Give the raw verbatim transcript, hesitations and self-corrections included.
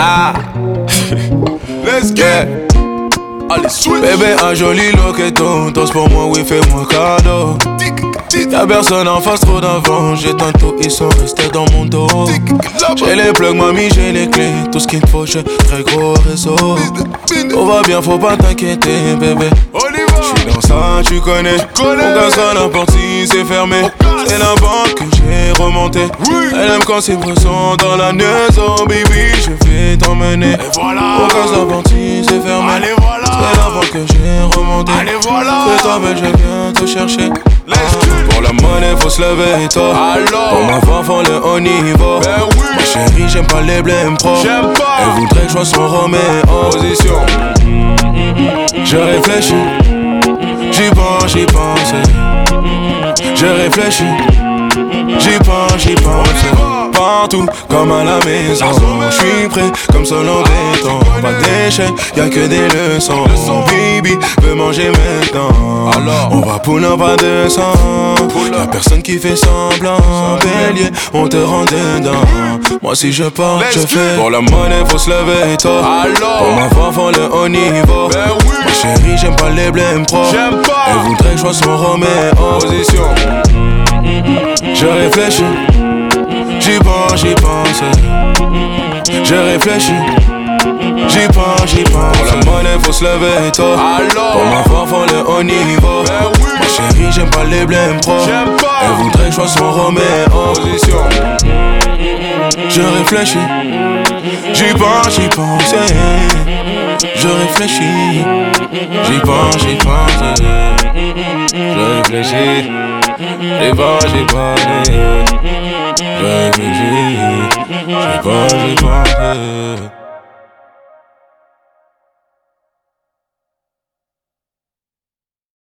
Ah. Let's get. Allez, switch. Bébé, un joli loqueton. Danse pour moi, oui, fais-moi cadeau. Y'a personne en face, trop d'avant. J'ai tantôt, ils sont restés dans mon dos. J'ai les plugs, mamie, j'ai les clés. Tout ce qu'il me faut, j'ai très gros réseau. Tout va bien, faut pas t'inquiéter, bébé. J'suis dans ça, tu connais. On cassera la porte si c'est fermé. C'est la banque que j'ai remontée. Elle aime quand ses bras sont dans la maison, baby. Je vais t'emmener. On casse la porte si c'est fermé. C'est la banque que j'ai remontée. C'est toi, mais je viens te chercher. Pour la monnaie, faut se lever tôt. Pour ma femme, faut le haut niveau. Ma chérie, j'aime pas les blèmes pro. Elle voudrait que je sois son Roméo. Position. Je réfléchis. J'y pense, j'y pense. Je réfléchis. J'y pense, j'y pense. Partout, comme à la maison. J'suis prêt, comme seul en béton. Pas d'échec, y'a que des leçons. Baby, veux manger maintenant. Alors, on va pour un pas de sang. Y'a personne qui fait semblant. Bélier, on te rend dedans. Moi si je pars, je fais. Pour la monnaie, faut se lever tôt. Pour ma femme, faut le haut niveau. Ma chérie, j'aime pas les blèmes pro. Elle voudrait que je sois son Roméo. Position. Je réfléchis. J'y pense, j'y pense. Je réfléchis. J'y pense, j'y pense. Pour la monnaie, faut se lever tôt. Pour ma femme, faut le haut niveau. Ma chérie, j'aime pas les blèmes pro. Elle voudrait que je sois son Roméo. Position. Je réfléchis. J'y pense, j'y pense. Je réfléchis. J'y pense, j'y pense. Je réfléchis. J'y pense, j'y pense. Je réfléchis. J'y pense, j'y pense.